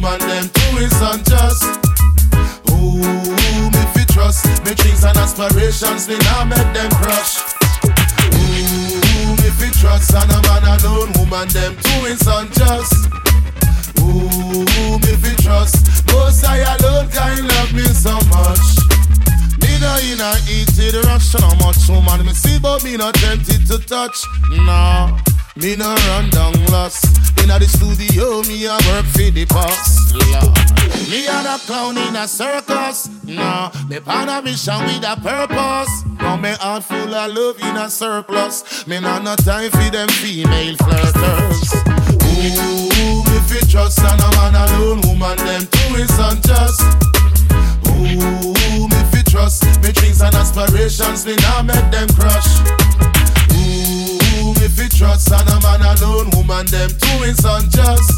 woman them too is unjust. Ooh, me fi trust. Me dreams and aspirations, me now make them crush. Ooh, me fi trust. And a man alone, woman them too is unjust. Ooh, me fi trust. Most I alone can love me so much. Me no in a heated rush. How much woman me see, but me not tempted to touch. Nah, me no run down lost. Inna the studio, me a work for the boss. Me a the clown in a circus. Nah, me on a mission with a purpose. Now me heart full of love in a surplus. Me not no time for them female flirters. Ooh, me fi trust and a man alone, woman them too is unjust. Ooh, me fi trust. Me dreams and aspirations, me now make them crush. Ooh, me fi trust and a man alone, woman them too is unjust.